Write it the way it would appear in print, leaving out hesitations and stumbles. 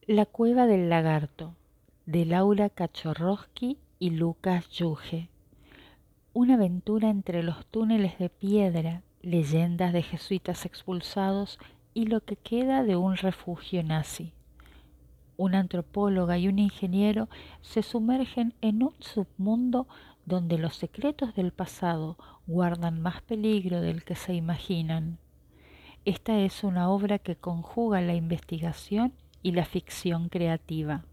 La cueva del lagarto, de Laura Kachorowski y Lucas Yuge. Una aventura entre los túneles de piedra, leyendas de jesuitas expulsados y lo que queda de un refugio nazi. Una antropóloga y un ingeniero se sumergen en un submundo donde los secretos del pasado guardan más peligro del que se imaginan. Esta es una obra que conjuga la investigación y la ficción creativa.